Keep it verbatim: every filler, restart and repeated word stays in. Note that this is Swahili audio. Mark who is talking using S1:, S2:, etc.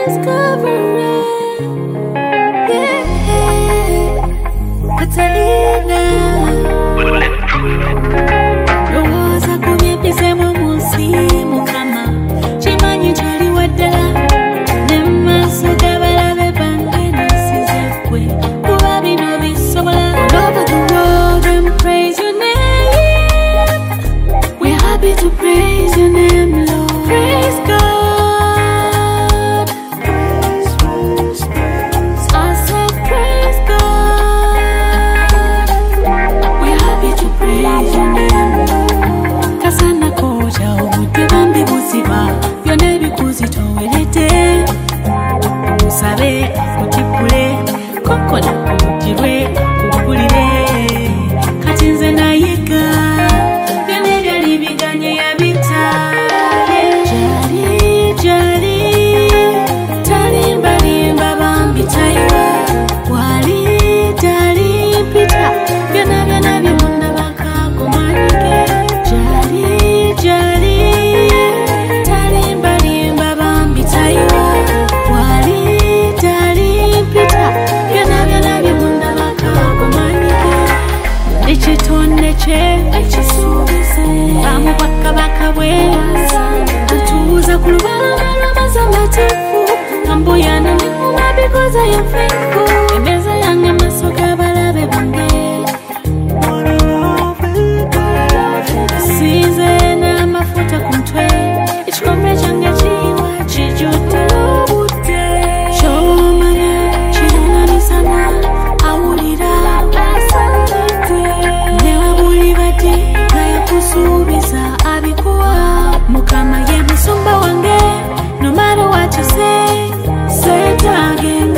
S1: Catalina Rosa kumye pisemo musimu kama chimanyi chali wadala Nemaso gabalabe bangeni sizekwe Kuba bino bisobola All over the world and praise your name We're happy to praise your name, Lord. Praise God. Musabe kutipule kokola kutirwe kukulire kati nze nayiga byone byali biganye yabita jali jali talimbalimba bambitayiwa wali jali pita byona byona bimunda bakakumanyike jali jali talimbalimba bambitayiwa Bamu baka baka weza Atuza kulubala malama za matifu Kambo yana mikuma because I am faithful Emeza yange masoka balabe bange Size na mafuta kumtwe Ichikombe change chiwa chijuta lobute Shomanya chiruna nisana Awulira Kusubiza abikuwa Mukama ye musumba wange No matter what you say Say it again